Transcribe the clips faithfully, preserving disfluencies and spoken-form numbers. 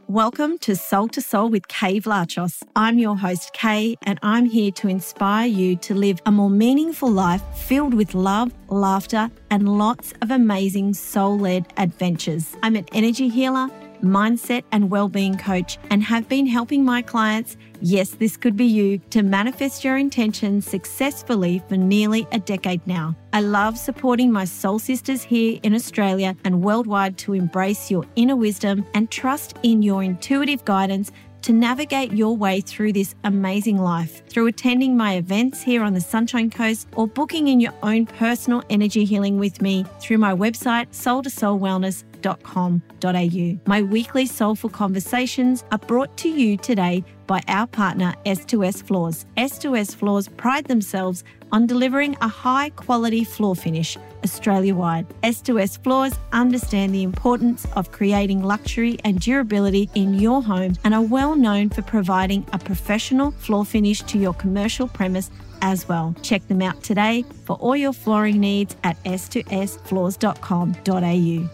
Welcome to Soul to Soul with Kay Vlachos. I'm your host, Kay, and I'm here to inspire you to live a more meaningful life filled with love, laughter, and lots of amazing soul-led adventures. I'm an energy healer, mindset and well-being coach, and have been helping my clients, yes, this could be you, to manifest your intentions successfully for nearly a decade now. I love supporting my soul sisters here in Australia and worldwide to embrace your inner wisdom and trust in your intuitive guidance to navigate your way through this amazing life through attending my events here on the Sunshine Coast or booking in your own personal energy healing with me through my website, soul to soul wellness dot com dot a u. My weekly soulful conversations are brought to you today by our partner S two S Floors. S two S Floors pride themselves on delivering a high-quality floor finish Australia-wide. S two S Floors understand the importance of creating luxury and durability in your home and are well known for providing a professional floor finish to your commercial premise as well. Check them out today for all your flooring needs at s two s floors dot com dot a u.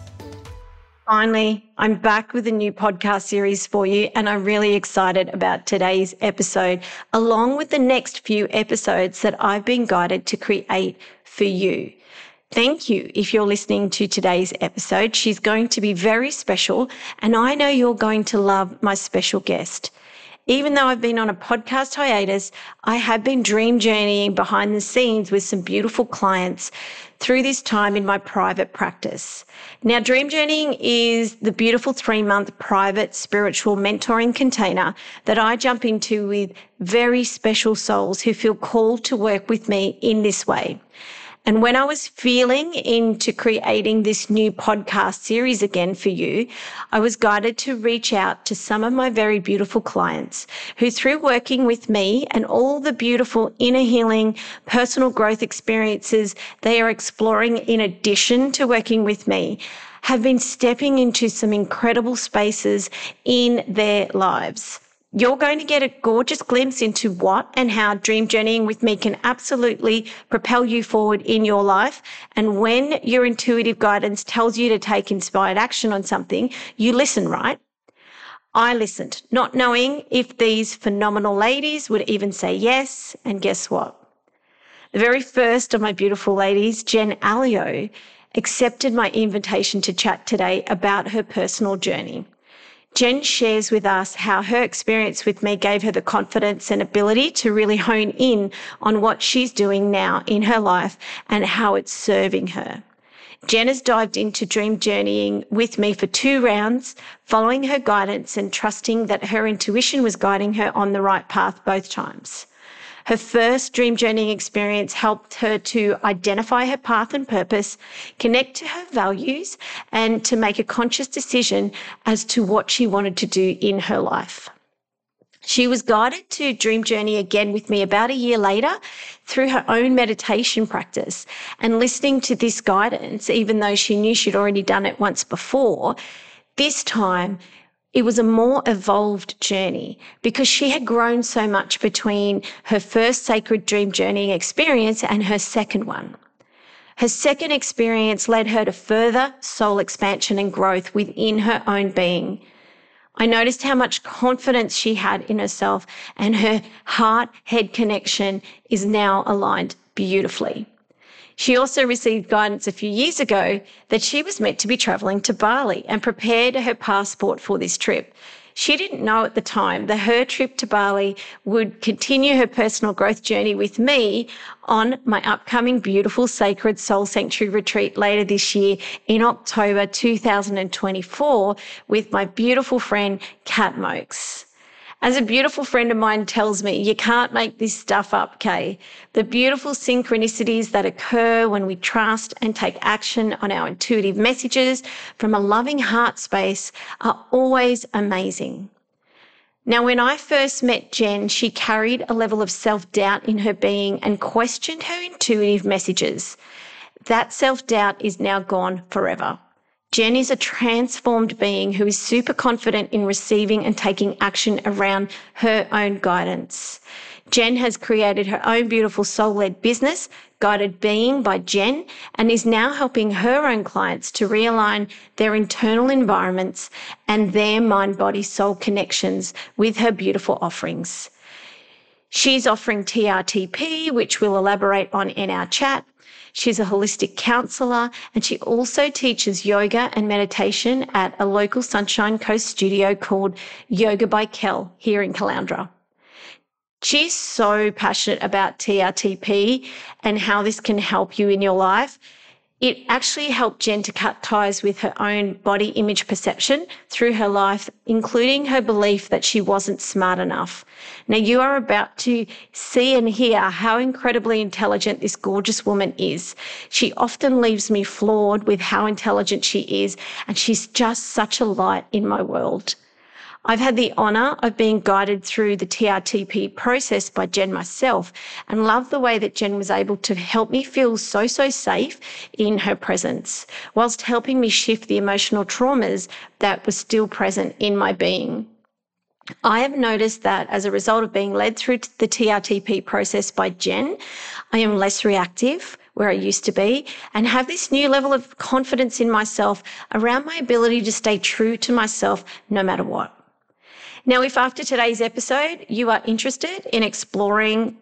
Finally, I'm back with a new podcast series for you, and I'm really excited about today's episode, along with the next few episodes that I've been guided to create for you. Thank you if you're listening to today's episode. She's going to be very special, and I know you're going to love my special guest. Even though I've been on a podcast hiatus, I have been dream journeying behind the scenes with some beautiful clients through this time in my private practice. Now, Dream Journeying is the beautiful three-month private spiritual mentoring container that I jump into with very special souls who feel called to work with me in this way. And when I was feeling into creating this new podcast series again for you, I was guided to reach out to some of my very beautiful clients who, through working with me and all the beautiful inner healing, personal growth experiences they are exploring in addition to working with me, have been stepping into some incredible spaces in their lives. You're going to get a gorgeous glimpse into what and how dream journeying with me can absolutely propel you forward in your life. And when your intuitive guidance tells you to take inspired action on something, you listen, right? I listened, not knowing if these phenomenal ladies would even say yes. And guess what? The very first of my beautiful ladies, Jen Alio, accepted my invitation to chat today about her personal journey. Jen shares with us how her experience with me gave her the confidence and ability to really hone in on what she's doing now in her life and how it's serving her. Jen has dived into dream journeying with me for two rounds, following her guidance and trusting that her intuition was guiding her on the right path both times. Her first dream journeying experience helped her to identify her path and purpose, connect to her values, and to make a conscious decision as to what she wanted to do in her life. She was guided to dream journey again with me about a year later through her own meditation practice, and listening to this guidance, even though she knew she'd already done it once before, this time it was a more evolved journey because she had grown so much between her first sacred dream journeying experience and her second one. Her second experience led her to further soul expansion and growth within her own being. I noticed how much confidence she had in herself, and her heart-head connection is now aligned beautifully. She also received guidance a few years ago that she was meant to be traveling to Bali and prepared her passport for this trip. She didn't know at the time that her trip to Bali would continue her personal growth journey with me on my upcoming beautiful Sacred Soul Sanctuary retreat later this year in October two thousand twenty-four with my beautiful friend Kat Mokes. As a beautiful friend of mine tells me, you can't make this stuff up, Kay. The beautiful synchronicities that occur when we trust and take action on our intuitive messages from a loving heart space are always amazing. Now, when I first met Jen, she carried a level of self-doubt in her being and questioned her intuitive messages. That self-doubt is now gone forever. Jen is a transformed being who is super confident in receiving and taking action around her own guidance. Jen has created her own beautiful soul-led business, Guided Being by Jen, and is now helping her own clients to realign their internal environments and their mind-body-soul connections with her beautiful offerings. She's offering T R T P, which we'll elaborate on in our chat. She's a holistic counselor, and she also teaches yoga and meditation at a local Sunshine Coast studio called Yoga by Kel here in Caloundra. She's so passionate about T R T P and how this can help you in your life. It actually helped Jen to cut ties with her own body image perception through her life, including her belief that she wasn't smart enough. Now, you are about to see and hear how incredibly intelligent this gorgeous woman is. She often leaves me floored with how intelligent she is, and she's just such a light in my world. I've had the honour of being guided through the T R T P process by Jen myself, and love the way that Jen was able to help me feel so, so safe in her presence, whilst helping me shift the emotional traumas that were still present in my being. I have noticed that as a result of being led through the T R T P process by Jen, I am less reactive where I used to be, and have this new level of confidence in myself around my ability to stay true to myself no matter what. Now, if after today's episode you are interested in exploring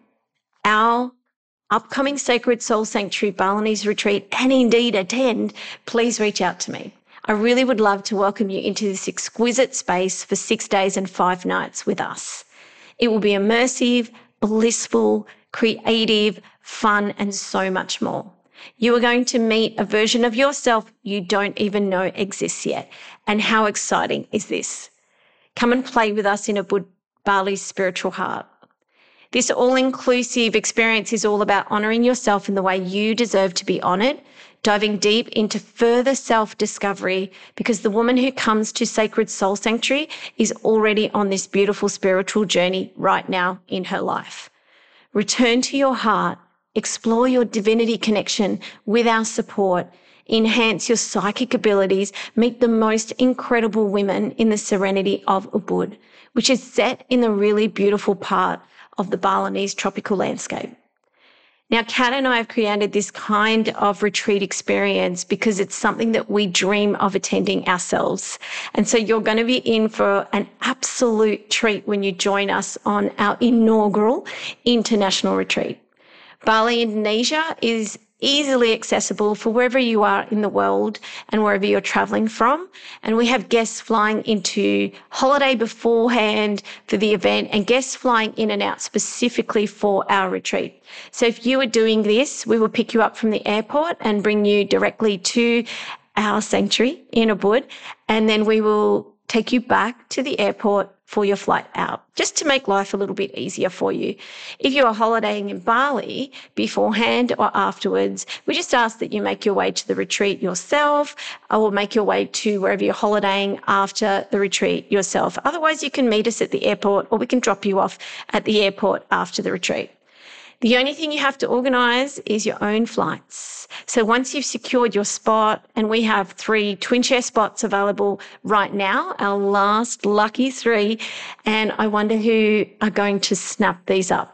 our upcoming Sacred Soul Sanctuary Balinese retreat and indeed attend, please reach out to me. I really would love to welcome you into this exquisite space for six days and five nights with us. It will be immersive, blissful, creative, fun, and so much more. You are going to meet a version of yourself you don't even know exists yet. And how exciting is this? Come and play with us in Ubud, Bali's spiritual heart. This all-inclusive experience is all about honouring yourself in the way you deserve to be honoured, diving deep into further self-discovery, because the woman who comes to Sacred Soul Sanctuary is already on this beautiful spiritual journey right now in her life. Return to your heart, explore your divinity connection with our support, enhance your psychic abilities, meet the most incredible women in the serenity of Ubud, which is set in the really beautiful part of the Balinese tropical landscape. Now, Kat and I have created this kind of retreat experience because it's something that we dream of attending ourselves. And so you're going to be in for an absolute treat when you join us on our inaugural international retreat. Bali, Indonesia is easily accessible for wherever you are in the world and wherever you're traveling from. And we have guests flying into holiday beforehand for the event and guests flying in and out specifically for our retreat. So if you are doing this, we will pick you up from the airport and bring you directly to our sanctuary in Ubud, and then we will take you back to the airport for your flight out, just to make life a little bit easier for you. If you are holidaying in Bali beforehand or afterwards, we just ask that you make your way to the retreat yourself, or make your way to wherever you're holidaying after the retreat yourself. Otherwise, you can meet us at the airport, or we can drop you off at the airport after the retreat. The only thing you have to organise is your own flights. So once you've secured your spot, and we have three twin chair spots available right now, our last lucky three, and I wonder who are going to snap these up.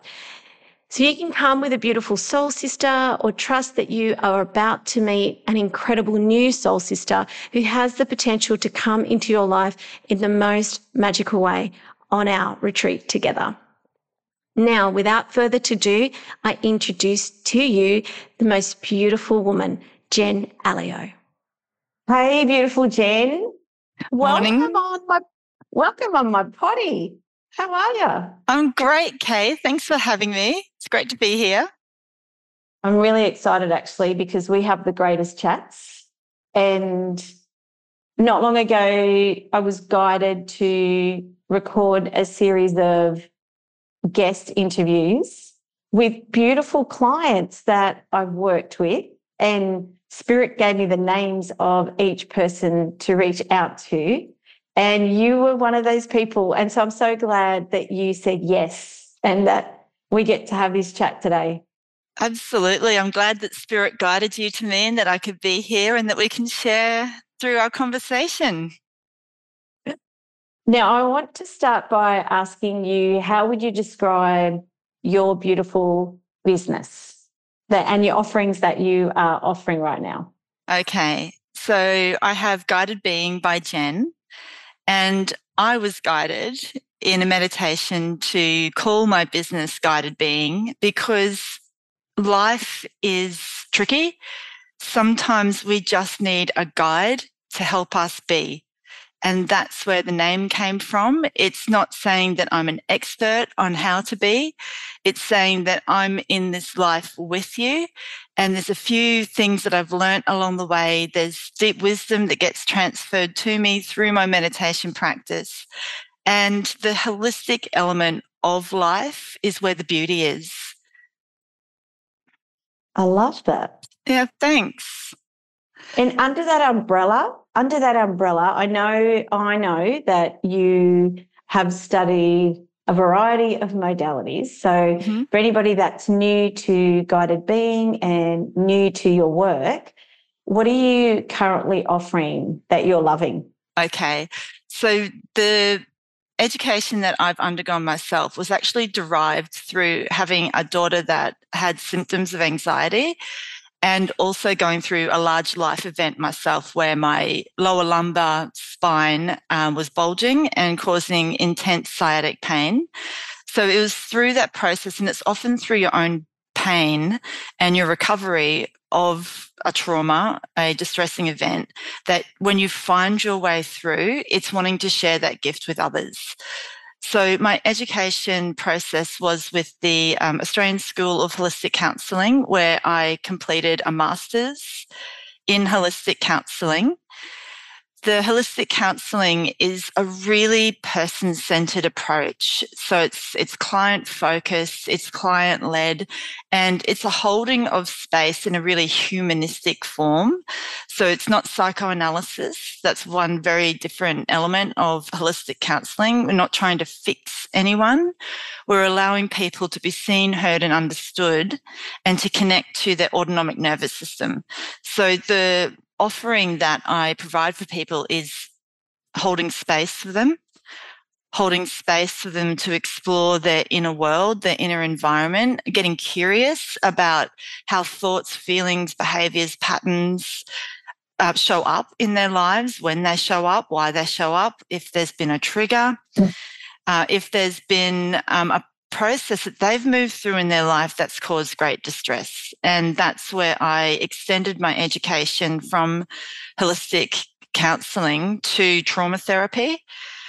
So you can come with a beautiful soul sister, or trust that you are about to meet an incredible new soul sister who has the potential to come into your life in the most magical way on our retreat together. Now, without further ado, I introduce to you the most beautiful woman, Jen Alio. Hey, beautiful Jen. Morning. Welcome on my welcome on my potty. How are you? I'm great, Kay. Thanks for having me. It's great to be here. I'm really excited actually, because we have the greatest chats. And not long ago, I was guided to record a series of guest interviews with beautiful clients that I've worked with, and Spirit gave me the names of each person to reach out to, and you were one of those people. And so I'm so glad that you said yes and that we get to have this chat today. Absolutely. I'm glad that Spirit guided you to me and that I could be here and that we can share through our conversation. Now, I want to start by asking you, how would you describe your beautiful business that, and your offerings that you are offering right now? Okay. So I have Guided Being by Jen, and I was guided in a meditation to call my business Guided Being because life is tricky. Sometimes we just need a guide to help us be. And that's where the name came from. It's not saying that I'm an expert on how to be. It's saying that I'm in this life with you. And there's a few things that I've learned along the way. There's deep wisdom that gets transferred to me through my meditation practice. And the holistic element of life is where the beauty is. I love that. Yeah, thanks. And under that umbrella, under that umbrella, I know, I know that you have studied a variety of modalities. So mm-hmm. for anybody that's new to Guided Being and new to your work, what are you currently offering that you're loving? Okay. So the education that I've undergone myself was actually derived through having a daughter that had symptoms of anxiety, and also going through a large life event myself where my lower lumbar spine um, was bulging and causing intense sciatic pain. So it was through that process, and it's often through your own pain and your recovery of a trauma, a distressing event, that when you find your way through, it's wanting to share that gift with others. So my education process was with the um, Australian School of Holistic Counselling, where I completed a master's in holistic counselling. The holistic counselling is a really person-centered approach. So it's it's client-focused, it's client-led, and it's a holding of space in a really humanistic form. So it's not psychoanalysis. That's one very different element of holistic counselling. We're not trying to fix anyone. We're allowing people to be seen, heard, and understood, and to connect to their autonomic nervous system. So the offering that I provide for people is holding space for them, holding space for them to explore their inner world, their inner environment, getting curious about how thoughts, feelings, behaviors, patterns uh, show up in their lives, when they show up, why they show up, if there's been a trigger, uh, if there's been um, a process that they've moved through in their life that's caused great distress. And that's where I extended my education from holistic counselling to trauma therapy.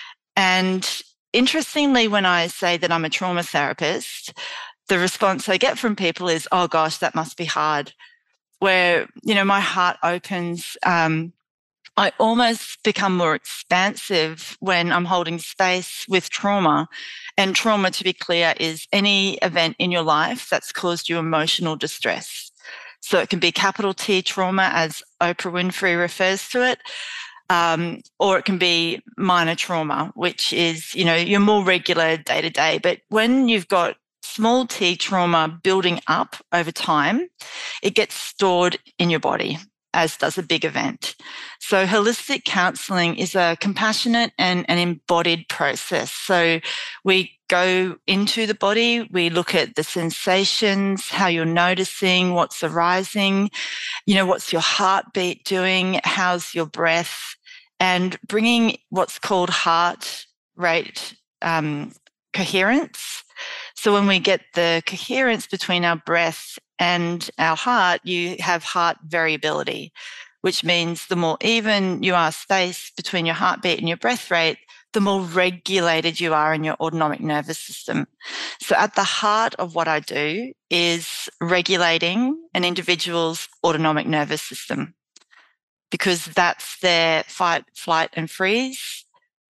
And interestingly, when I say that I'm a trauma therapist, the response I get from people is, oh gosh, that must be hard. Where, you know, my heart opens, um, I almost become more expansive when I'm holding space with trauma. And trauma, to be clear, is any event in your life that's caused you emotional distress. So it can be capital T trauma, as Oprah Winfrey refers to it, um, or it can be minor trauma, which is, you know, your more regular day to day. But when you've got small T trauma building up over time, it gets stored in your body, as does a big event. So holistic counselling is a compassionate and an embodied process. So we go into the body, we look at the sensations, how you're noticing, what's arising, you know, what's your heartbeat doing, how's your breath, and bringing what's called heart rate um, coherence. So when we get the coherence between our breath and our heart, you have heart variability, which means the more even you are space between your heartbeat and your breath rate, the more regulated you are in your autonomic nervous system. So at the heart of what I do is regulating an individual's autonomic nervous system, because that's their fight, flight, and freeze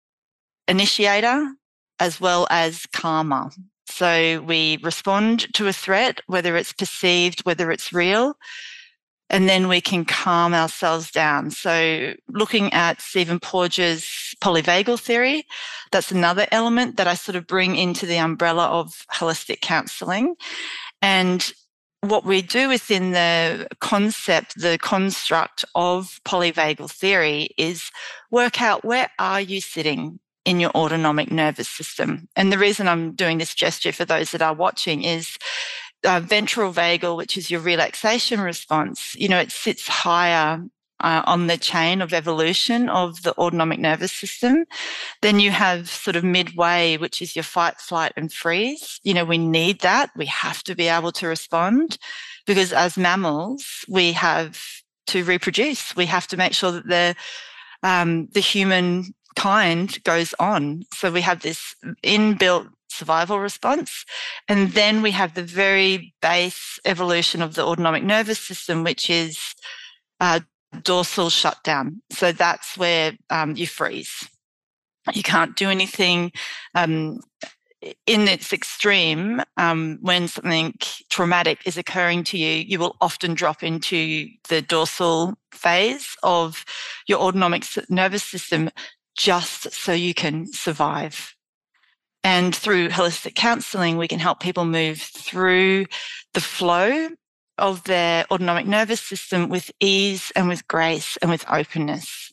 initiator, as well as calmer. So we respond to a threat, whether it's perceived, whether it's real, and then we can calm ourselves down. So looking at Stephen Porges' polyvagal theory, that's another element that I sort of bring into the umbrella of holistic counselling. And what we do within the concept, the construct of polyvagal theory, is work out, where are you sitting in your autonomic nervous system. And the reason I'm doing this gesture for those that are watching is uh, ventral vagal, which is your relaxation response, you know, it sits higher uh, on the chain of evolution of the autonomic nervous system. Then you have sort of midway, which is your fight, flight, and freeze. You know, we need that. We have to be able to respond because as mammals, we have to reproduce. We have to make sure that the um, the human kind goes on. So we have this inbuilt survival response. And then we have the very base evolution of the autonomic nervous system, which is uh, dorsal shutdown. So that's where um, you freeze. You can't do anything. Um, in its extreme, um, when something traumatic is occurring to you, you will often drop into the dorsal phase of your autonomic nervous system just so you can survive. And through holistic counselling, we can help people move through the flow of their autonomic nervous system with ease and with grace and with openness.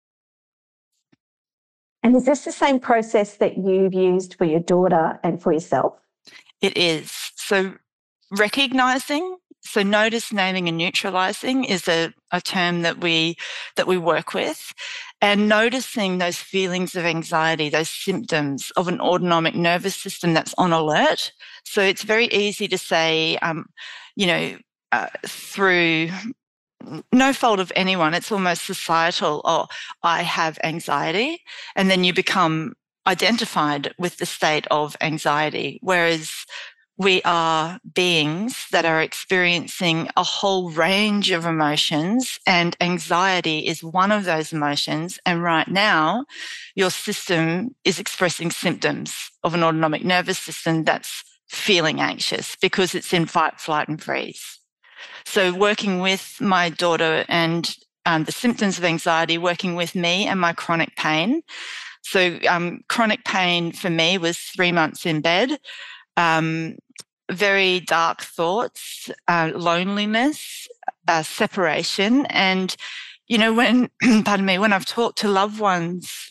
And is this the same process that you've used for your daughter and for yourself? It is. So recognizing, so notice, naming and neutralizing is a, a term that we that we work with. And noticing those feelings of anxiety, those symptoms of an autonomic nervous system that's on alert. So it's very easy to say, um, you know, uh, through no fault of anyone, it's almost societal, oh, I have anxiety. And then you become identified with the state of anxiety. Whereas we are beings that are experiencing a whole range of emotions, and anxiety is one of those emotions. And right now, your system is expressing symptoms of an autonomic nervous system that's feeling anxious because it's in fight, flight, and freeze. So working with my daughter and um, the symptoms of anxiety, working with me and my chronic pain. So um, chronic pain for me was three months in bed, um, very dark thoughts, uh, loneliness, uh, separation. And, you know, when, pardon me, when I've talked to loved ones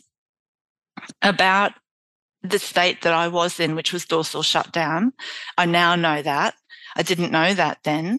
about the state that I was in, which was dorsal shutdown, I now know that. I didn't know that then.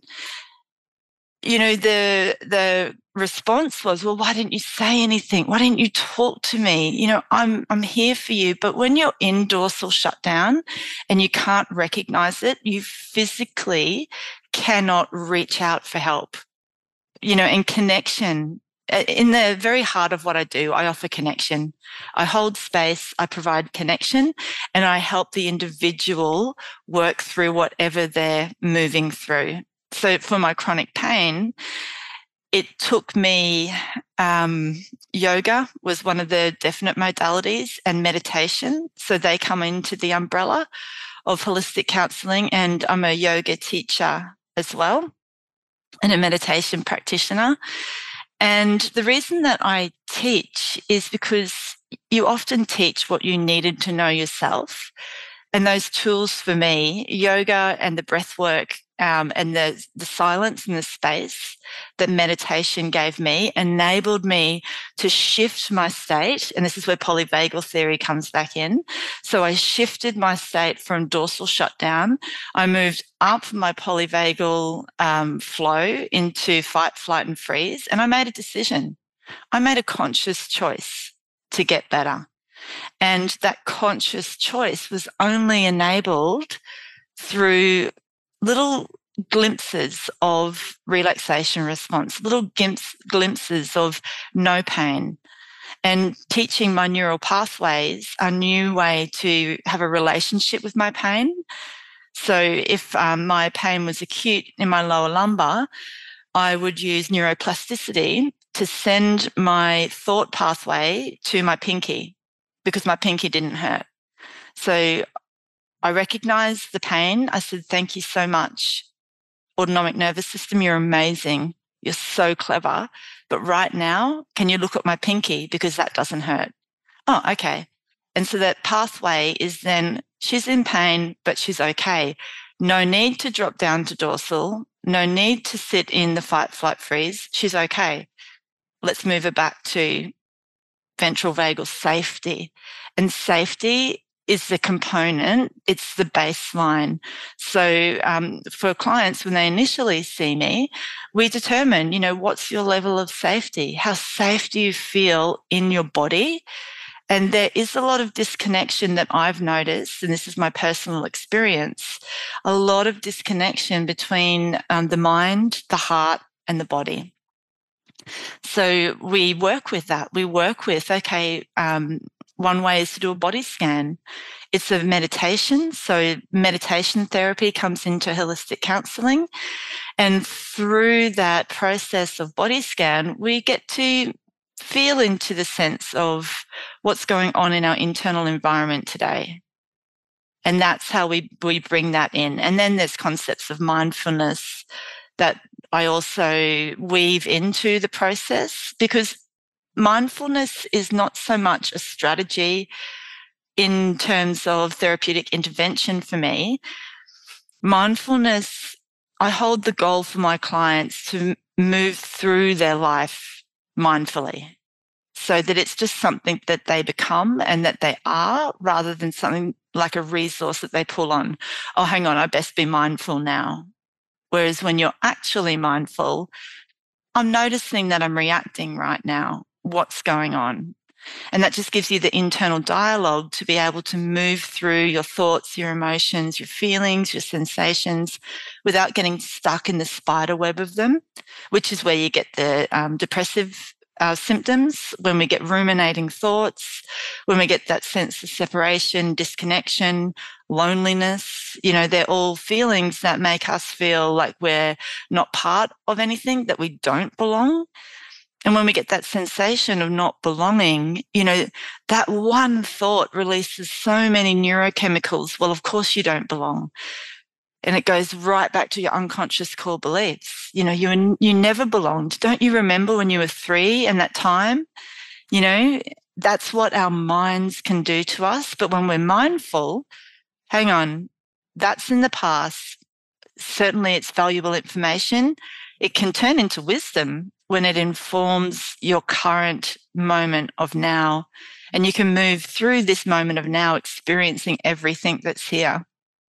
You know, the the response was, well, why didn't you say anything? Why didn't you talk to me? You know, I'm I'm here for you. But when you're in dorsal shutdown and you can't recognize it, you physically cannot reach out for help. You know, and connection, in the very heart of what I do, I offer connection. I hold space, I provide connection, and I help the individual work through whatever they're moving through. So for my chronic pain, it took me, um, yoga was one of the definite modalities, and meditation. So they come into the umbrella of holistic counselling, and I'm a yoga teacher as well and a meditation practitioner. And the reason that I teach is because you often teach what you needed to know yourself. And those tools for me, yoga and the breath work, um, and the, the silence and the space that meditation gave me enabled me to shift my state. And this is where polyvagal theory comes back in. So I shifted my state from dorsal shutdown. I moved up my polyvagal um, flow into fight, flight, and freeze. And I made a decision. I made a conscious choice to get better. And that conscious choice was only enabled through little glimpses of relaxation response, little glimpse, glimpses of no pain, and teaching my neural pathways a new way to have a relationship with my pain. So if um, my pain was acute in my lower lumbar, I would use neuroplasticity to send my thought pathway to my pinky, because my pinky didn't hurt. So I recognized the pain. I said, thank you so much, autonomic nervous system. You're amazing. You're so clever. But right now, can you look at my pinky? Because that doesn't hurt. Oh, okay. And so that pathway is then, she's in pain, but she's okay. No need to drop down to dorsal. No need to sit in the fight, flight, freeze. She's okay. Let's move her back to ventral vagal safety. And safety is the component, it's the baseline. So um, for clients, when they initially see me, we determine, you know, what's your level of safety? How safe do you feel in your body? And there is a lot of disconnection that I've noticed, and this is my personal experience, a lot of disconnection between um, the mind, the heart, and the body. So we work with that. We work with, okay, um, one way is to do a body scan. It's a meditation. So meditation therapy comes into holistic counselling. And through that process of body scan, we get to feel into the sense of what's going on in our internal environment today. And that's how we, we bring that in. And then there's concepts of mindfulness that I also weave into the process, because mindfulness is not so much a strategy in terms of therapeutic intervention for me. Mindfulness, I hold the goal for my clients to move through their life mindfully, so that it's just something that they become and that they are, rather than something like a resource that they pull on. Oh, hang on, I best be mindful now. Whereas when you're actually mindful, I'm noticing that I'm reacting right now. What's going on? And that just gives you the internal dialogue to be able to move through your thoughts, your emotions, your feelings, your sensations without getting stuck in the spider web of them, which is where you get the um, depressive uh, symptoms, when we get ruminating thoughts, when we get that sense of separation, disconnection, loneliness. You know, they're all feelings that make us feel like we're not part of anything, that we don't belong. And when we get that sensation of not belonging, you know, that one thought releases so many neurochemicals. Well, of course you don't belong. And it goes right back to your unconscious core beliefs. You know, you, you never belonged. Don't you remember when you were three and that time? You know, that's what our minds can do to us. But when we're mindful, hang on, that's in the past. Certainly it's valuable information. It can turn into wisdom when it informs your current moment of now. And you can move through this moment of now, experiencing everything that's here.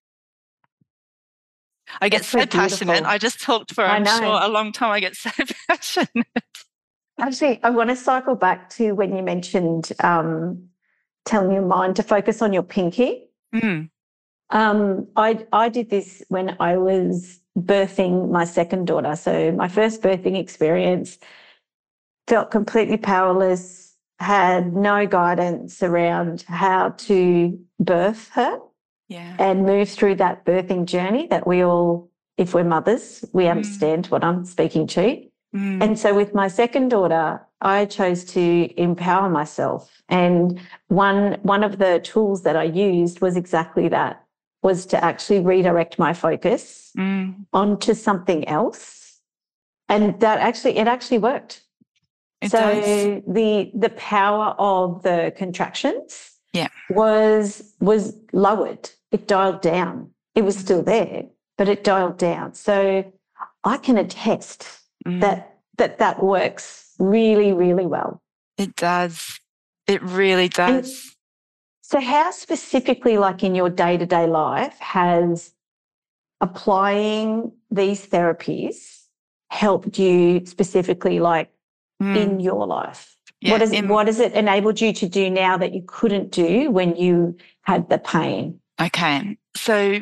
I get That's so so passionate. beautiful. I just talked for, I I'm know. sure, a long time. I get so passionate. Actually, I want to cycle back to when you mentioned um, telling your mind to focus on your pinky. Mm. Um, I I did this when I was birthing my second daughter. So my first birthing experience, felt completely powerless, had no guidance around how to birth her. Yeah. And move through that birthing journey that we all, if we're mothers, we Mm. understand what I'm speaking to. Mm. And so with my second daughter, I chose to empower myself. And one, one of the tools that I used was exactly that, was to actually redirect my focus Mm. onto something else. And that actually, it actually worked. It so does. the the power of the contractions Yeah. was was lowered. It dialed down. It was Mm. still there, but it dialed down. So I can attest Mm. that that that works really, really well. It does. It really And does. so how specifically, like in your day-to-day life, has applying these therapies helped you specifically, like Mm. in your life? Yeah, What is in- what has it enabled you to do now that you couldn't do when you had the pain? Okay. So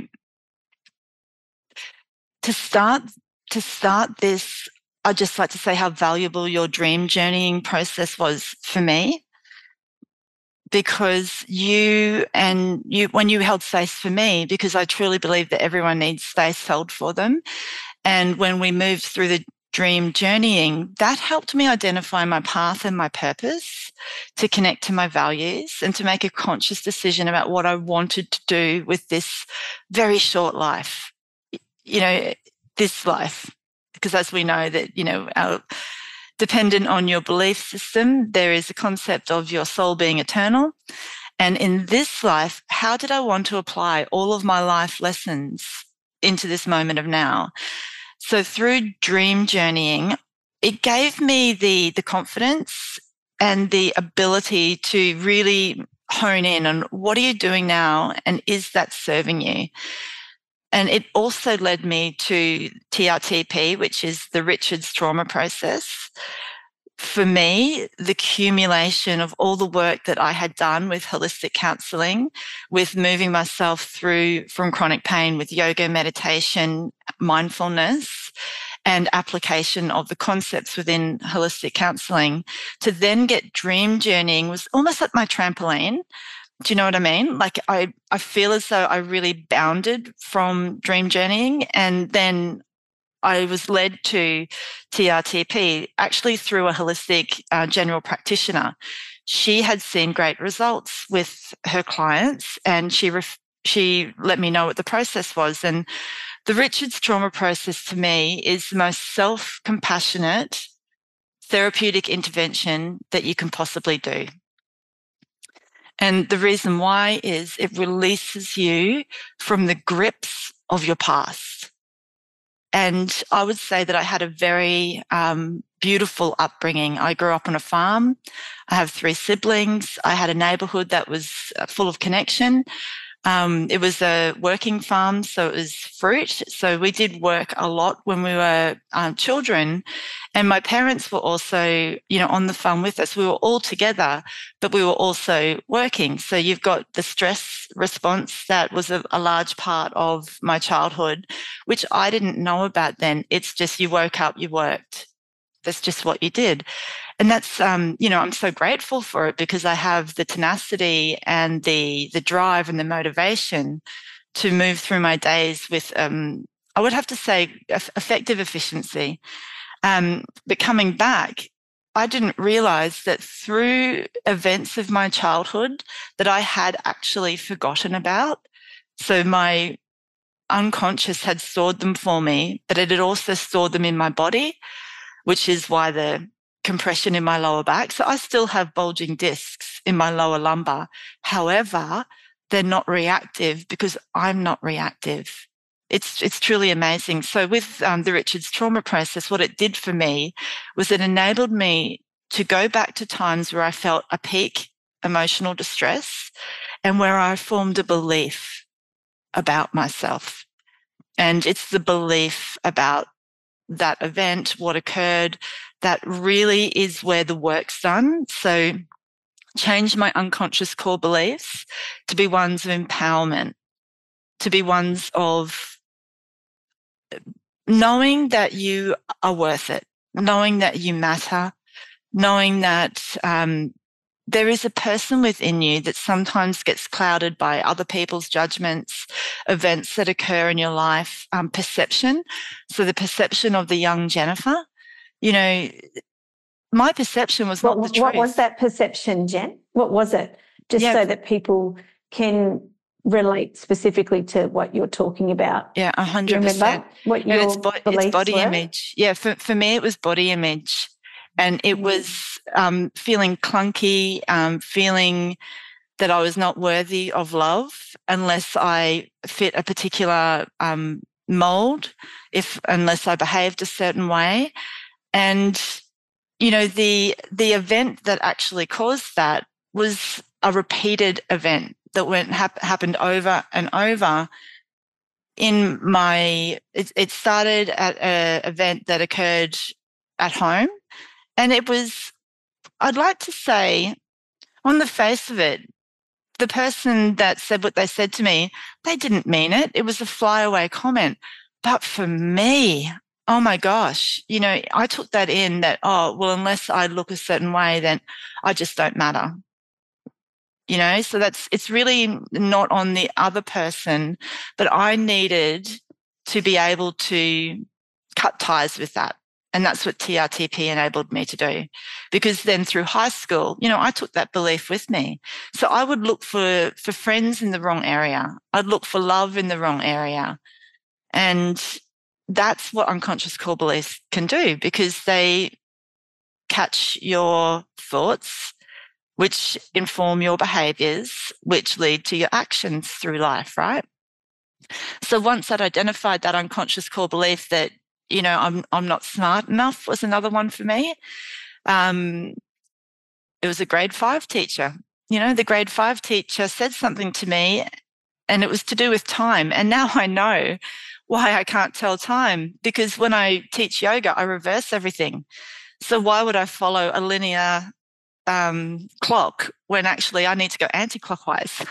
to start to start this, I'd just like to say how valuable your dream journeying process was for me. Because you and you, when you held space for me, because I truly believe that everyone needs space held for them. And when we moved through the dream journeying, that helped me identify my path and my purpose, to connect to my values and to make a conscious decision about what I wanted to do with this very short life, you know, this life. Because as we know that, you know, our, dependent on your belief system, there is a concept of your soul being eternal. And in this life, how did I want to apply all of my life lessons into this moment of now? So through dream journeying, it gave me the, the confidence and the ability to really hone in on what are you doing now and is that serving you? And it also led me to T R T P, which is the Richards Trauma Process. For me, the accumulation of all the work that I had done with holistic counselling, with moving myself through from chronic pain with yoga, meditation, mindfulness, and application of the concepts within holistic counselling, to then get dream journeying was almost like my trampoline. Do you know what I mean? Like I, I feel as though I really bounded from dream journeying, and then I was led to T R T P actually through a holistic uh, general practitioner. She had seen great results with her clients, and she ref- she let me know what the process was. And the Richards Trauma Process to me is the most self-compassionate therapeutic intervention that you can possibly do. And the reason why is it releases you from the grips of your past. And I would say that I had a very um, beautiful upbringing. I grew up on a farm. I have three siblings. I had a neighbourhood that was full of connection. Um, it was a working farm, so it was fruit. So we did work a lot when we were um, children. And my parents were also, you know, on the farm with us. We were all together, but we were also working. So you've got the stress response that was a, a large part of my childhood, which I didn't know about then. It's just you woke up, you worked. That's just what you did. And that's, um, you know, I'm so grateful for it because I have the tenacity and the the drive and the motivation to move through my days with, um, I would have to say, effective efficiency. Um, but coming back, I didn't realize that through events of my childhood that I had actually forgotten about. So my unconscious had stored them for me, but it had also stored them in my body, which is why the compression in my lower back. So I still have bulging discs in my lower lumbar. However, they're not reactive because I'm not reactive. It's it's truly amazing. So with um, the Richards Trauma Process, what it did for me was it enabled me to go back to times where I felt a peak emotional distress and where I formed a belief about myself. And it's the belief about that event, what occurred, that really is where the work's done. So change my unconscious core beliefs to be ones of empowerment, to be ones of knowing that you are worth it, knowing that you matter, knowing that um, there is a person within you that sometimes gets clouded by other people's judgments, events that occur in your life, um, perception. So the perception of the young Jennifer, you know, my perception was what, not the truth. What was that perception, Jen? What was it? Just yeah. so that people can relate specifically to what you're talking about. Yeah, one hundred percent. Do you remember what your it's, bo- beliefs it's body were? image. Yeah, for, for me, it was body image. And it mm. was um, feeling clunky, um, feeling that I was not worthy of love unless I fit a particular um, mold, if unless I behaved a certain way. And, you know, the the event that actually caused that was a repeated event that went hap- happened over and over. In my, it, it started at an event that occurred at home. And it was, I'd like to say, on the face of it, the person that said what they said to me, they didn't mean it. It was a flyaway comment. But for me, oh my gosh, you know, I took that in that, oh, well, unless I look a certain way, then I just don't matter. You know, so that's, it's really not on the other person, but I needed to be able to cut ties with that. And that's what T R T P enabled me to do. Because then through high school, you know, I took that belief with me. So I would look for, for friends in the wrong area. I'd look for love in the wrong area. And that's what unconscious core beliefs can do, because they catch your thoughts, which inform your behaviors, which lead to your actions through life, right? So once I'd identified that unconscious core belief that, you know, I'm I'm not smart enough was another one for me. Um, it was a grade five teacher. You know, the grade five teacher said something to me, and it was to do with time. And now I know why I can't tell time, because when I teach yoga, I reverse everything. So why would I follow a linear um, clock when actually I need to go anti-clockwise?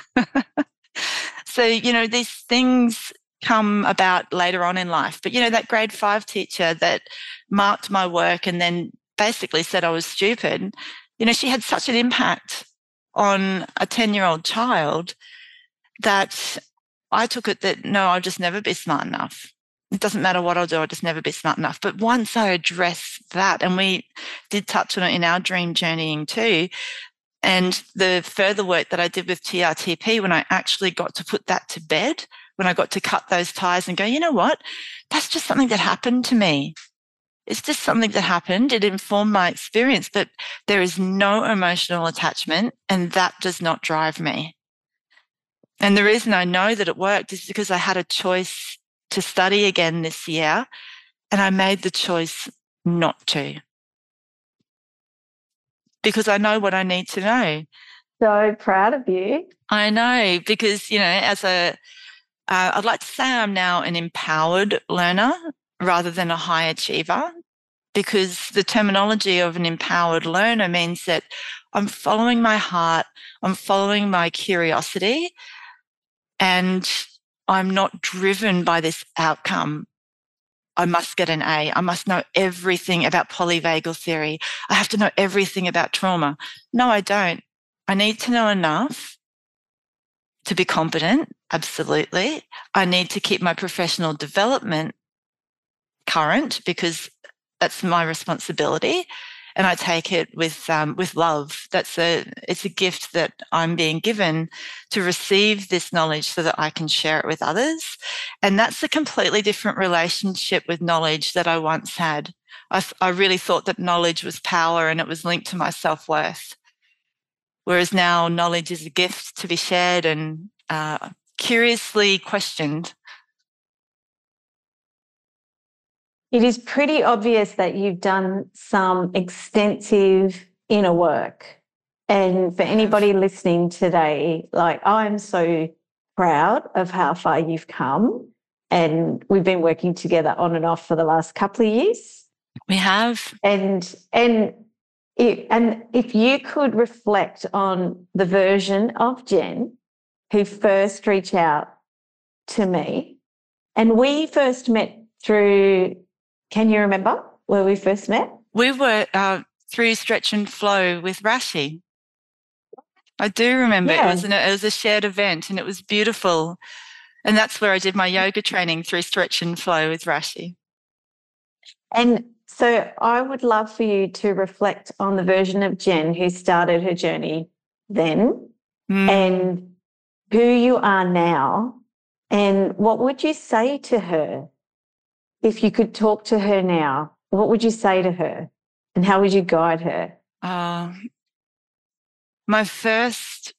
So, you know, these things come about later on in life. But, you know, that grade five teacher that marked my work and then basically said I was stupid, you know, she had such an impact on a ten-year-old child that I took it that, no, I'll just never be smart enough. It doesn't matter what I'll do, I'll just never be smart enough. But once I address that, and we did touch on it in our dream journeying too, and the further work that I did with T R T P, when I actually got to put that to bed, when I got to cut those ties and go, you know what, that's just something that happened to me. It's just something that happened. It informed my experience, but there is no emotional attachment, and that does not drive me. And the reason I know that it worked is because I had a choice to study again this year, and I made the choice not to, because I know what I need to know. So proud of you. I know, because, you know, as a, uh, I'd like to say I'm now an empowered learner rather than a high achiever, because the terminology of an empowered learner means that I'm following my heart, I'm following my curiosity, and I'm not driven by this outcome. I must get an A. I must know everything about polyvagal theory. I have to know everything about trauma. No, I don't. I need to know enough to be competent, absolutely. I need to keep my professional development current, because that's my responsibility, and I take it with um, with love. That's a it's a gift that I'm being given to receive this knowledge so that I can share it with others. And that's a completely different relationship with knowledge that I once had. I, I really thought that knowledge was power and it was linked to my self-worth, whereas now knowledge is a gift to be shared and uh, curiously questioned. It is pretty obvious that you've done some extensive inner work. And for anybody listening today, like, I'm so proud of how far you've come. And we've been working together on and off for the last couple of years. We have. And and it, and if you could reflect on the version of Jen who first reached out to me, and we first met through, can you remember where we first met? We were uh, through Stretch and Flow with Rashi. I do remember. Yeah. It was an, it was a shared event, and it was beautiful. And that's where I did my yoga training, through Stretch and Flow with Rashi. And so I would love for you to reflect on the version of Jen who started her journey then, mm. and who you are now. And what would you say to her? If you could talk to her now, what would you say to her, and how would you guide her? Uh, my first,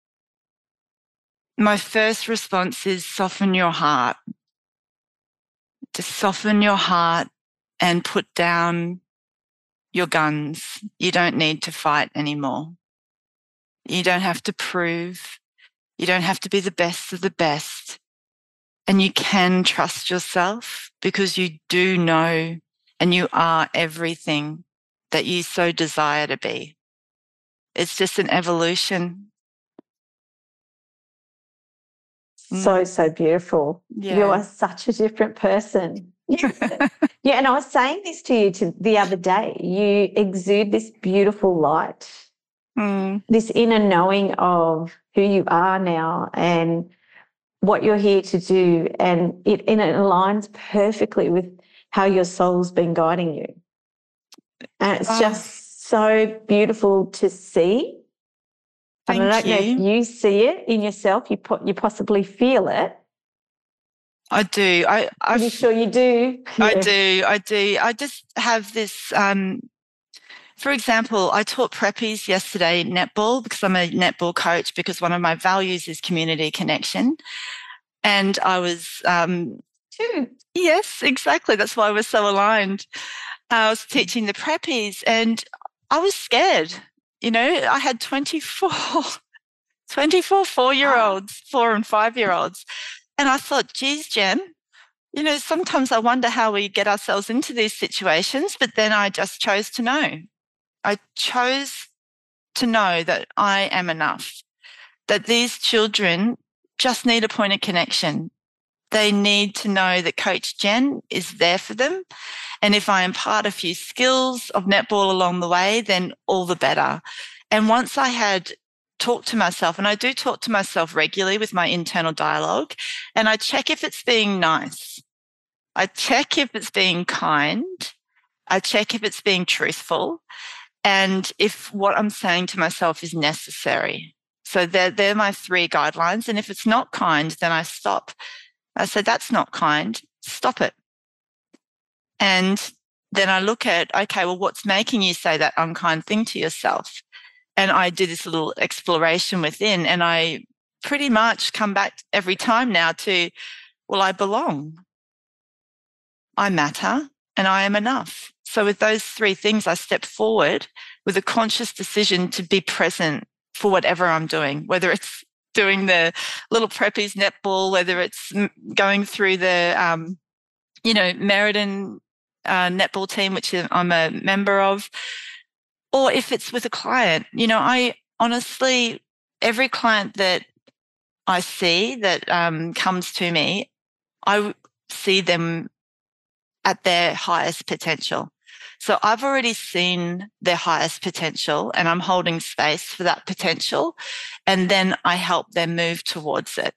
my first response is soften your heart. Just soften your heart and put down your guns. You don't need to fight anymore. You don't have to prove. You don't have to be the best of the best. And you can trust yourself, because you do know and you are everything that you so desire to be. It's just an evolution. So, so beautiful. Yeah. You are such a different person. Yeah, and I was saying this to you to, the other day. You exude this beautiful light, mm. this inner knowing of who you are now and what you're here to do, and it, and it aligns perfectly with how your soul's been guiding you. And it's oh. just so beautiful to see. Thank and I don't you. know if you see it in yourself, you po- you possibly feel it. I do. I, Are you sure you do? I yeah. do. I do. I just have this, um, for example, I taught preppies yesterday netball, because I'm a netball coach, because one of my values is community connection. And I was, um, yes, exactly. That's why we're so aligned. I was teaching the preppies, and I was scared. You know, I had twenty-four, twenty-four four-year-olds, four and five-year-olds. And I thought, geez, Jen, you know, sometimes I wonder how we get ourselves into these situations, but then I just chose to know. I chose to know that I am enough, that these children just need a point of connection. They need to know that Coach Jen is there for them. And if I impart a few skills of netball along the way, then all the better. And once I had talked to myself, and I do talk to myself regularly with my internal dialogue, and I check if it's being nice. I check if it's being kind. I check if it's being truthful. And if what I'm saying to myself is necessary. So they're, they're my three guidelines. And if it's not kind, then I stop. I say, that's not kind. Stop it. And then I look at, okay, well, what's making you say that unkind thing to yourself? And I do this little exploration within, and I pretty much come back every time now to, well, I belong. I matter, and I am enough. So with those three things, I step forward with a conscious decision to be present for whatever I'm doing, whether it's doing the little preppies netball, whether it's going through the, um, you know, Meriden uh, netball team, which I'm a member of, or if it's with a client. You know, I honestly, every client that I see that um, comes to me, I see them at their highest potential. So I've already seen their highest potential, and I'm holding space for that potential. And then I help them move towards it.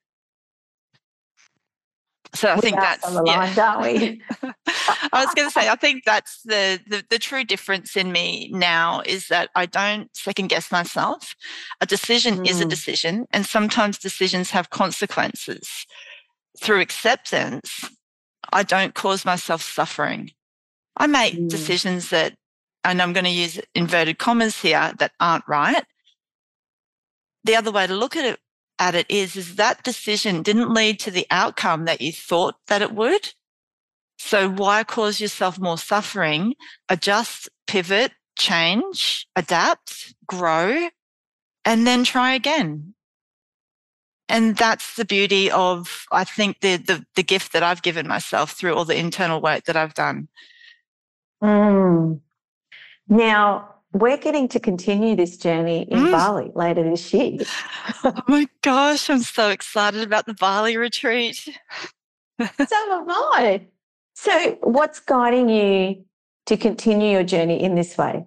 So I we think that's aligned, yeah. aren't we? I was going to say, I think that's the, the the true difference in me now is that I don't second guess myself. A decision mm. is a decision, and sometimes decisions have consequences. Through acceptance, I don't cause myself suffering. I make mm. decisions that, and I'm going to use inverted commas here, that aren't right. The other way to look at it, at it is, is that decision didn't lead to the outcome that you thought that it would. So why cause yourself more suffering? Adjust, pivot, change, adapt, grow, and then try again. And that's the beauty of, I think, the the, the gift that I've given myself through all the internal work that I've done. Mm. Now, we're getting to continue this journey in mm. Bali later this year. Oh my gosh, I'm so excited about the Bali retreat. So am I. So what's guiding you to continue your journey in this way?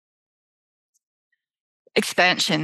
Expansion.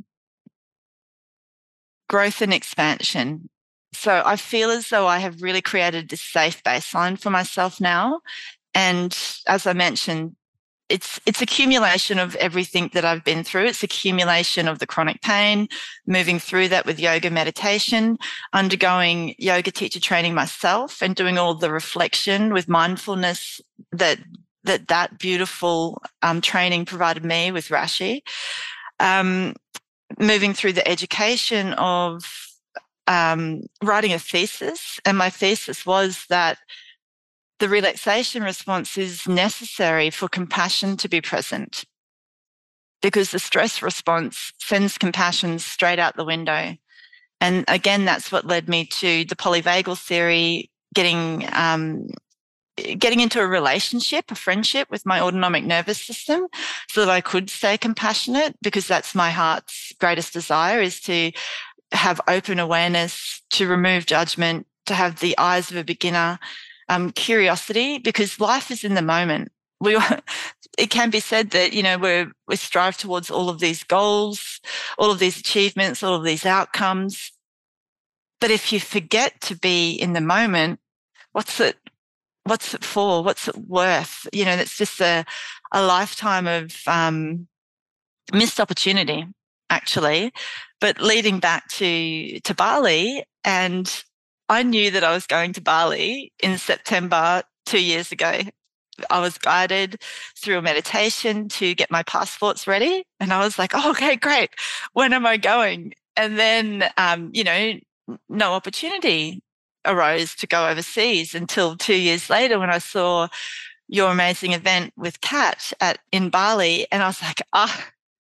Growth and expansion. So I feel as though I have really created this safe baseline for myself now. And as I mentioned, it's it's accumulation of everything that I've been through. It's accumulation of the chronic pain, moving through that with yoga meditation, undergoing yoga teacher training myself, and doing all the reflection with mindfulness that that that beautiful um, training provided me with Rashi. Um, moving through the education of um, writing a thesis, and my thesis was that the relaxation response is necessary for compassion to be present, because the stress response sends compassion straight out the window. And again, that's what led me to the polyvagal theory, getting um, getting into a relationship, a friendship with my autonomic nervous system, so that I could stay compassionate, because that's my heart's greatest desire, is to have open awareness, to remove judgment, to have the eyes of a beginner, um, curiosity, because life is in the moment. We, it can be said that, you know, we're, we strive towards all of these goals, all of these achievements, all of these outcomes. But if you forget to be in the moment, what's it, what's it for? What's it worth? You know, that's just a, a lifetime of um, missed opportunity, actually. But leading back to, to Bali, and I knew that I was going to Bali in September two years ago. I was guided through a meditation to get my passports ready. And I was like, oh, okay, great. When am I going? And then, um, you know, no opportunity arose to go overseas until two years later, when I saw your amazing event with Kat at in Bali. And I was like, ah, oh,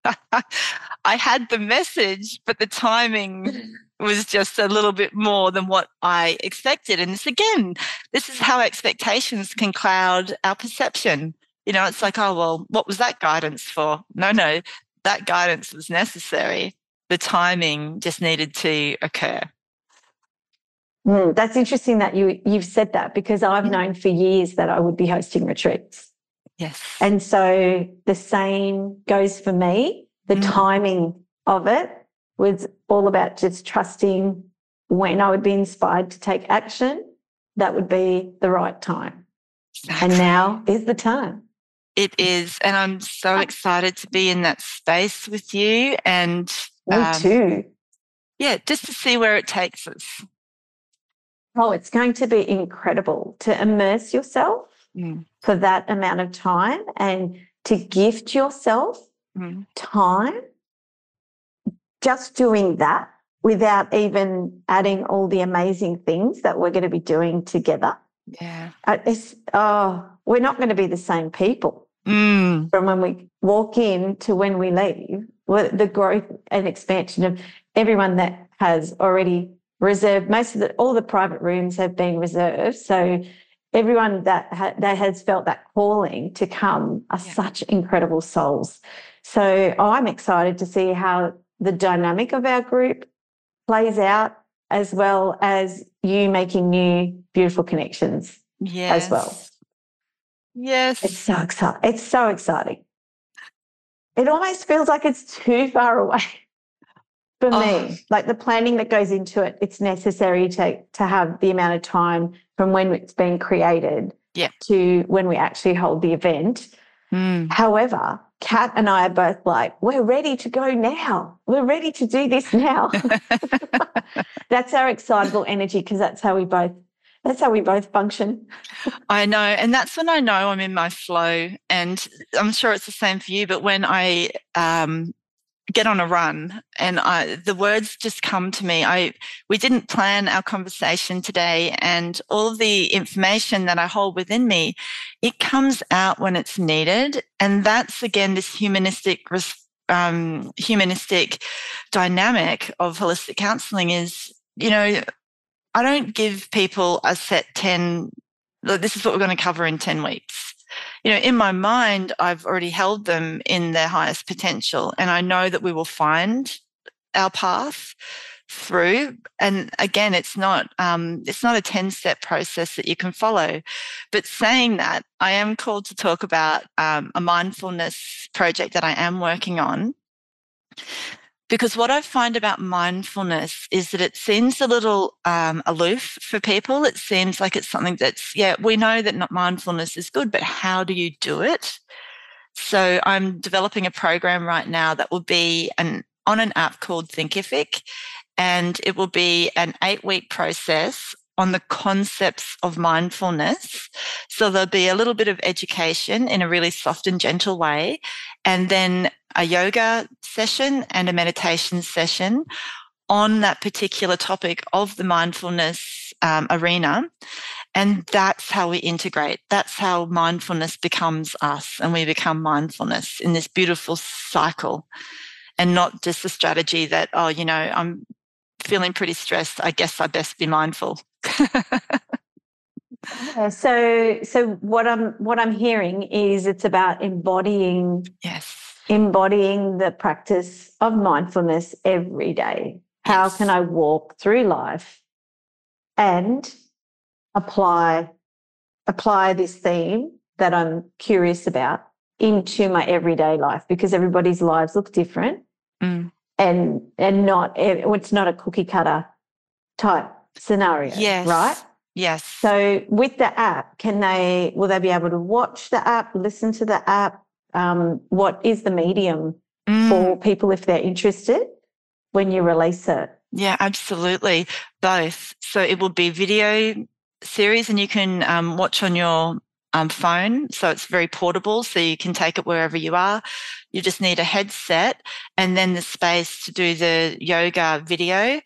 I had the message, but the timing was just a little bit more than what I expected. And this, again, this is how expectations can cloud our perception. You know, it's like, oh, well, what was that guidance for? No, no, that guidance was necessary. The timing just needed to occur. Mm, that's interesting that you, you've said that, because I've mm. known for years that I would be hosting retreats. Yes. And so the same goes for me. The mm. timing of it was all about just trusting when I would be inspired to take action, that would be the right time. Exactly. And now is the time. It is. And I'm so excited to be in that space with you. And me um, too. Yeah, just to see where it takes us. Oh, it's going to be incredible to immerse yourself mm. for that amount of time and to gift yourself mm. time. Just doing that without even adding all the amazing things that we're going to be doing together. Yeah. Uh, it's, oh, we're not going to be the same people mm. from when we walk in to when we leave. Well, the growth and expansion of everyone that has already reserved, most of the, all the private rooms have been reserved. So everyone that, ha, that has felt that calling to come are yeah. such incredible souls. So oh, I'm excited to see how the dynamic of our group plays out, as well as you making new beautiful connections yes. as well. Yes. It's so exciting. It's so exciting. It almost feels like it's too far away for oh. me. Like the planning that goes into it, it's necessary to, to have the amount of time from when it's been created yeah. to when we actually hold the event. Mm. However, Kat and I are both like, we're ready to go now. We're ready to do this now. That's our excitable energy, because that's how we both that's how we both function. I know. And that's when I know I'm in my flow. And I'm sure it's the same for you, but when I um, get on a run and I, the words just come to me. I we didn't plan our conversation today, and all of the information that I hold within me, it comes out when it's needed. And that's, again, this humanistic um, humanistic dynamic of holistic counselling is, you know, I don't give people a set ten, this is what we're going to cover in ten weeks. You know, in my mind, I've already held them in their highest potential, and I know that we will find our path through. And again, it's not um, it's not a ten-step process that you can follow. But saying that, I am called to talk about um, a mindfulness project that I am working on. Because what I find about mindfulness is that it seems a little um, aloof for people. It seems like it's something that's, yeah, we know that not mindfulness is good, but how do you do it? So I'm developing a program right now that will be an on an app called Thinkific, and it will be an eight-week process on the concepts of mindfulness. So there'll be a little bit of education in a really soft and gentle way, and then a yoga session and a meditation session on that particular topic of the mindfulness um, arena. And that's how we integrate. That's how mindfulness becomes us, and we become mindfulness in this beautiful cycle, and not just a strategy that, oh, you know, I'm feeling pretty stressed, I guess I best be mindful. Yeah, so so what I'm what I'm hearing is it's about embodying yes embodying the practice of mindfulness every day. How yes. can I walk through life and apply apply this theme that I'm curious about into my everyday life? Because everybody's lives look different, mm. and and not it's not a cookie cutter type scenario, yes. right? Yes. So with the app, can they, will they be able to watch the app, listen to the app? Um, what is the medium mm. for people if they're interested when you release it? Yeah, absolutely. Both. So it will be video series, and you can um, watch on your um, phone. So it's very portable, so you can take it wherever you are. You just need a headset and then the space to do the yoga video.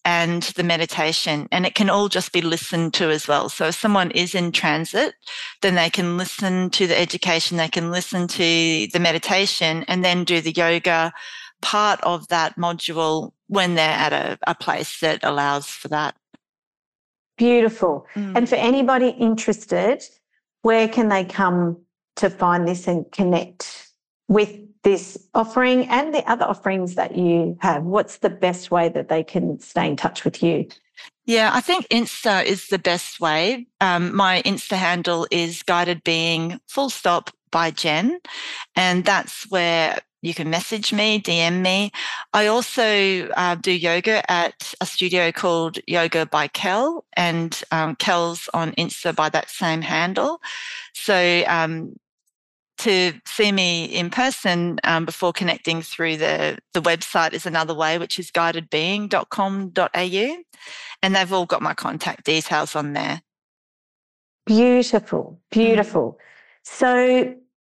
and the meditation, and it can all just be listened to as well. So if someone is in transit, then they can listen to the education, they can listen to the meditation, and then do the yoga part of that module when they're at a, a place that allows for that. Beautiful. Mm. And for anybody interested, where can they come to find this and connect with this offering and the other offerings that you have? What's the best way that they can stay in touch with you? Yeah, I think Insta is the best way. Um, my Insta handle is Guided Being full stop by Jen, and that's where you can message me, D M me. I also uh, do yoga at a studio called Yoga by Kel, and um, Kel's on Insta by that same handle. So um, to see me in person um, before connecting through the, the website is another way, which is guided being dot com dot a u. And they've all got my contact details on there. Beautiful, beautiful. Mm. So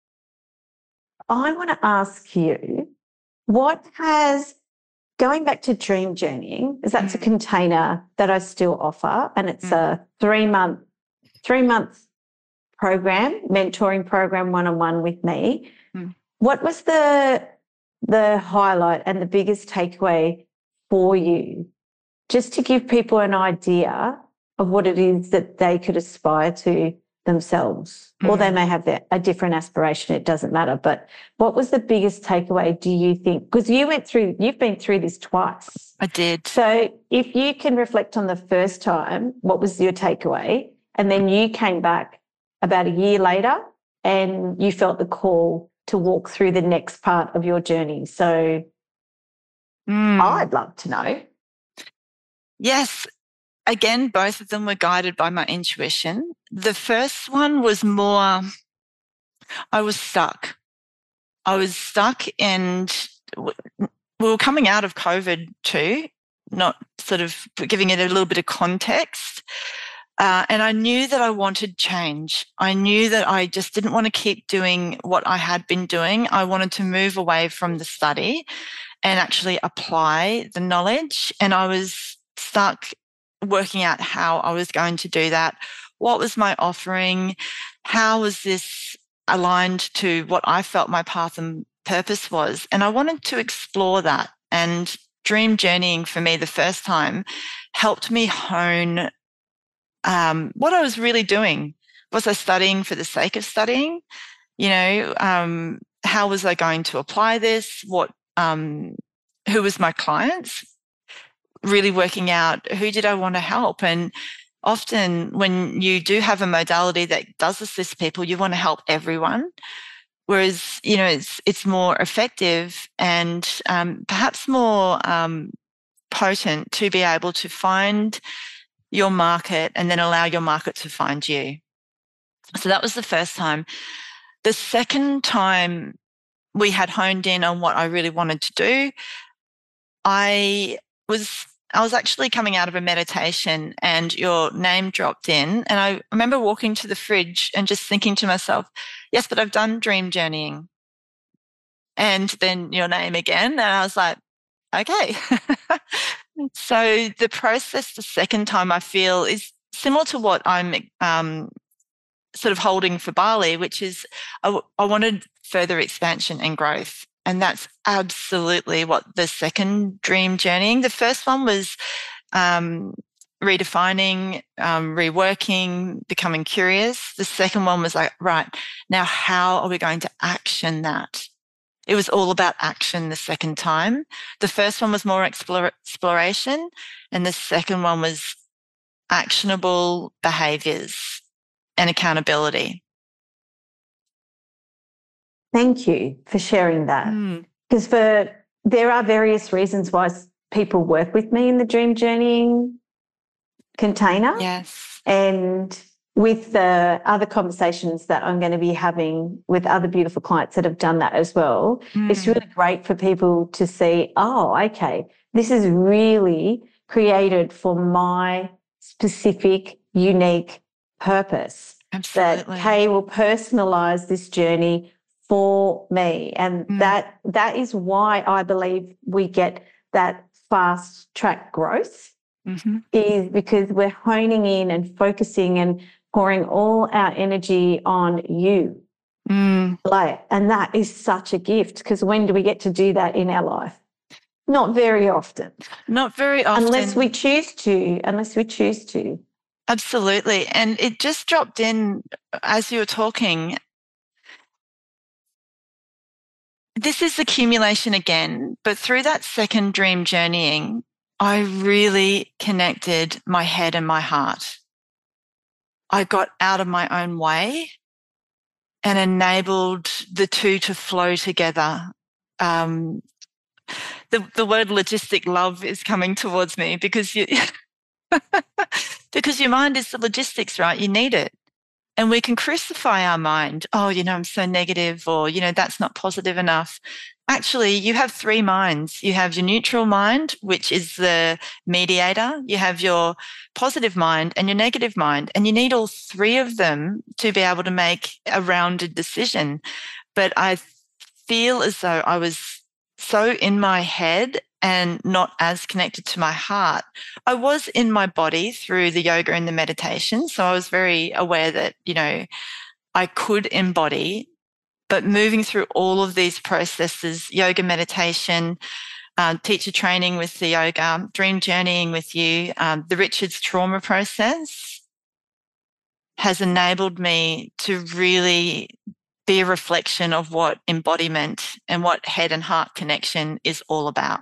I want to ask you, what has, going back to Dream Journeying, because that's mm. a container that I still offer, and it's mm. a three-month, three-month program, mentoring program, one-on-one with me. Mm. What was the the highlight and the biggest takeaway for you, just to give people an idea of what it is that they could aspire to themselves, mm. or they may have their, a different aspiration, it doesn't matter. But what was the biggest takeaway, do you think? Because you went through, you've been through this twice. I did. So if you can reflect on the first time, what was your takeaway? And then you came back about a year later and you felt the call to walk through the next part of your journey. So mm. I'd love to know. Yes. Again, both of them were guided by my intuition. The first one was more, I was stuck. I was stuck, and we were coming out of COVID too, not sort of giving it a little bit of context. Uh, and I knew that I wanted change. I knew that I just didn't want to keep doing what I had been doing. I wanted to move away from the study and actually apply the knowledge. And I was stuck working out how I was going to do that. What was my offering? How was this aligned to what I felt my path and purpose was? And I wanted to explore that. And Dream Journeying for me the first time helped me hone um, what I was really doing. Was I studying for the sake of studying? You know, um, how was I going to apply this? What, um, who was my clients? Really working out who did I want to help. And often when you do have a modality that does assist people, you want to help everyone. Whereas, you know, it's it's more effective and um, perhaps more um, potent to be able to find your market and then allow your market to find you. So that was the first time. The second time we had honed in on what I really wanted to do, I was I was actually coming out of a meditation and your name dropped in. And I remember walking to the fridge and just thinking to myself, yes, but I've done Dream Journeying. And then your name again. And I was like, okay. So the process the second time I feel is similar to what I'm um, sort of holding for Bali, which is I, I wanted further expansion and growth. And that's absolutely what the second Dream Journeying. The first one was um, redefining, um, reworking, becoming curious. The second one was like, right, now how are we going to action that? It was all about action the second time. The first one was more explore, exploration, and the second one was actionable behaviours and accountability. Thank you for sharing that. Because mm. for there are various reasons why people work with me in the Dream Journeying container. Yes. And with the other conversations that I'm going to be having with other beautiful clients that have done that as well, mm. it's really great for people to see, oh, okay, this is really created for my specific, unique purpose. Absolutely. That Kay will personalise this journey for me. And mm. that that is why I believe we get that fast track growth Mm-hmm. is because we're honing in and focusing and pouring all our energy on you. Mm. Like, and that is such a gift, because when do we get to do that in our life? Not very often. Not very often. Unless we choose to, unless we choose to. Absolutely. And it just dropped in as you were talking. This is accumulation again, but through that second dream journeying, I really connected my head and my heart. I got out of my own way and enabled the two to flow together. Um, the, the word logistic love is coming towards me because you, because your mind is the logistics, right? You need it. And we can crucify our mind. Oh, you know, I'm so negative, or, you know, that's not positive enough. Actually, you have three minds. You have your neutral mind, which is the mediator. You have your positive mind and your negative mind. And you need all three of them to be able to make a rounded decision. But I feel as though I was so in my head and not as connected to my heart. I was in my body through the yoga and the meditation. So I was very aware that, you know, I could embody, but moving through all of these processes, yoga, meditation, um, teacher training with the yoga, dream journeying with you, um, the Richards trauma process has enabled me to really be a reflection of what embodiment and what head and heart connection is all about.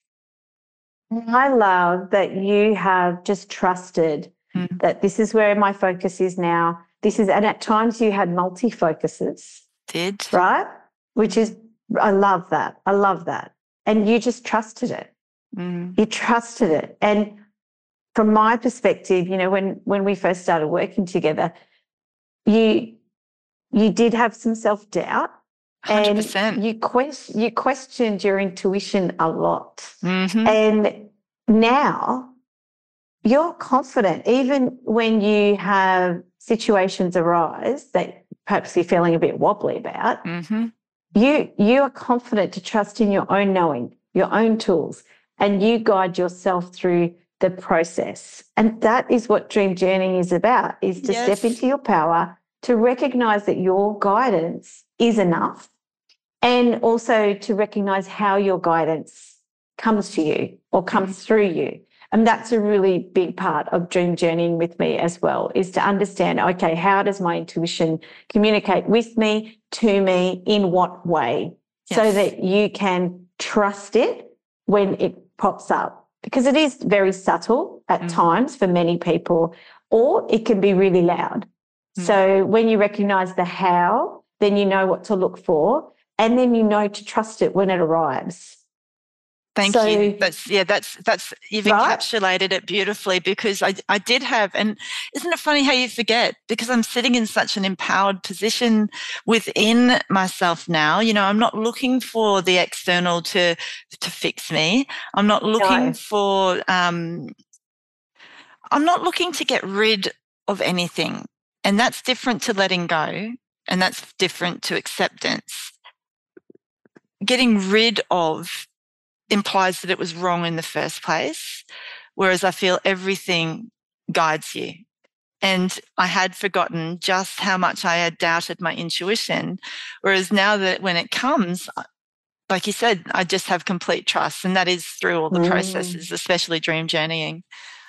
I love that you have just trusted mm. that this is where my focus is now. This is, and at times you had multi-focuses. Did. Right? Which is, I love that. I love that. And you just trusted it. Mm. You trusted it. And from my perspective, you know, when, when we first started working together, you, you did have some self-doubt. one hundred percent. And you, quest- you questioned your intuition a lot. Mm-hmm. And now you're confident, even when you have situations arise that perhaps you're feeling a bit wobbly about, mm-hmm. you, you are confident to trust in your own knowing, your own tools, and you guide yourself through the process. And that is what dream journeying is about, is to yes. step into your power, to recognize that your guidance is enough, and also to recognize how your guidance comes to you or comes mm-hmm. through you. And that's a really big part of dream journeying with me as well, is to understand, okay, how does my intuition communicate with me, to me, in what way, yes. so that you can trust it when it pops up. Because it is very subtle at mm. times for many people, or it can be really loud. Mm. So when you recognize the how, then you know what to look for, and then you know to trust it when it arrives. Thank so, you. That's yeah. That's that's you've right? encapsulated it beautifully, because I I did have, and isn't it funny how you forget, because I'm sitting in such an empowered position within myself now. You know, I'm not looking for the external to to fix me. I'm not looking no. for. Um, I'm not looking to get rid of anything, and that's different to letting go, and that's different to acceptance. Getting rid of implies that it was wrong in the first place, whereas I feel everything guides you. And I had forgotten just how much I had doubted my intuition, whereas now that when it comes, like you said, I just have complete trust, and that is through all the mm. processes, especially dream journeying.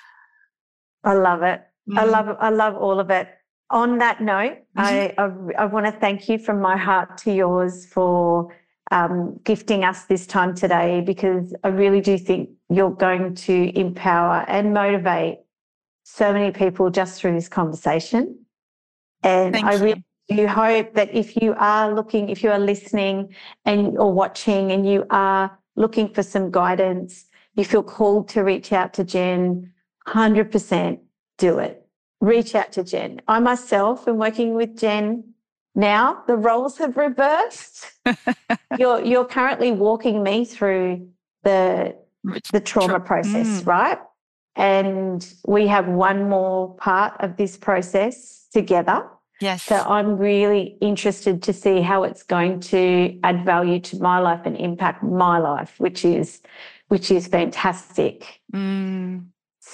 I love it. Mm. I love it. I love all of it. On that note, mm-hmm. I, I, I want to thank you from my heart to yours for Um, gifting us this time today, because I really do think you're going to empower and motivate so many people just through this conversation. And Thank I you. really do hope that if you are looking, if you are listening and or watching, and you are looking for some guidance, you feel called to reach out to Jen, one hundred percent do it. Reach out to Jen. I myself am working with Jen now. The roles have reversed. you're you're currently walking me through the the trauma Tra- process, mm. right? And we have one more part of this process together. Yes. So I'm really interested to see how it's going to add value to my life and impact my life, which is which is fantastic. Mm.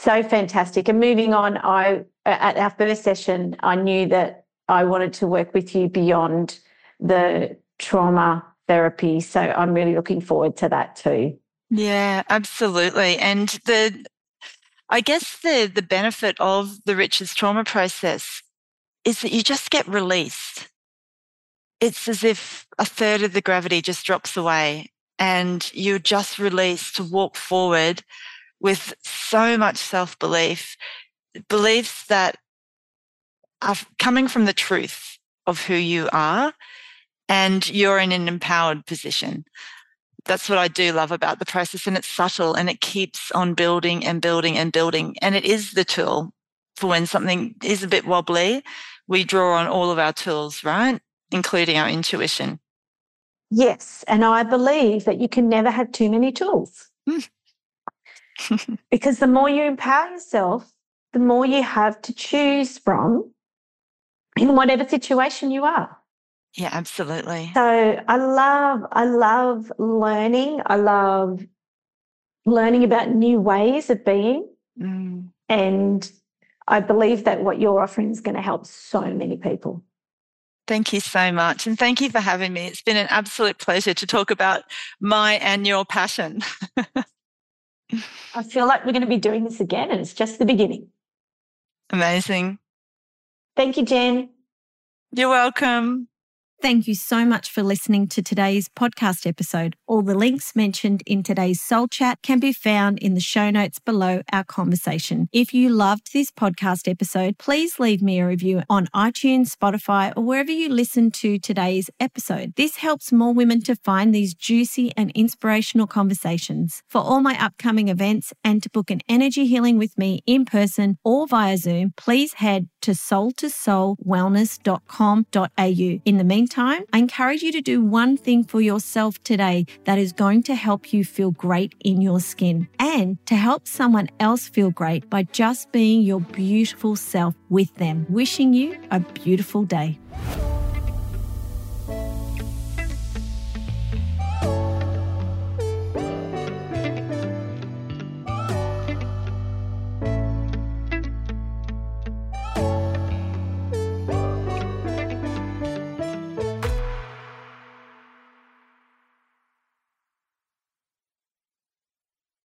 so fantastic. And moving on, I at our first session, I knew that I wanted to work with you beyond the trauma therapy. So I'm really looking forward to that too. Yeah, absolutely. And the I guess the the benefit of the Rich's trauma process is that you just get released. It's as if a third of the gravity just drops away and you're just released to walk forward with so much self-belief, beliefs that are coming from the truth of who you are, and you're in an empowered position. That's what I do love about the process, and it's subtle and it keeps on building and building and building. And it is the tool for when something is a bit wobbly. We draw on all of our tools, right? Including our intuition. Yes. And I believe that you can never have too many tools. Because the more you empower yourself, the more you have to choose from in whatever situation you are. Yeah, absolutely. So I love, I love learning. I love learning about new ways of being. Mm. And I believe that what you're offering is going to help so many people. Thank you so much. And thank you for having me. It's been an absolute pleasure to talk about my and your passion. I feel like we're going to be doing this again, and it's just the beginning. Amazing. Thank you, Jen. You're welcome. Thank you so much for listening to today's podcast episode. All the links mentioned in today's Soul Chat can be found in the show notes below our conversation. If you loved this podcast episode, please leave me a review on iTunes, Spotify, or wherever you listen to today's episode. This helps more women to find these juicy and inspirational conversations. For all my upcoming events and to book an energy healing with me in person or via Zoom, please head to soul to soul wellness dot com dot a u. In the meantime, I encourage you to do one thing for yourself today that is going to help you feel great in your skin and to help someone else feel great by just being your beautiful self with them. Wishing you a beautiful day.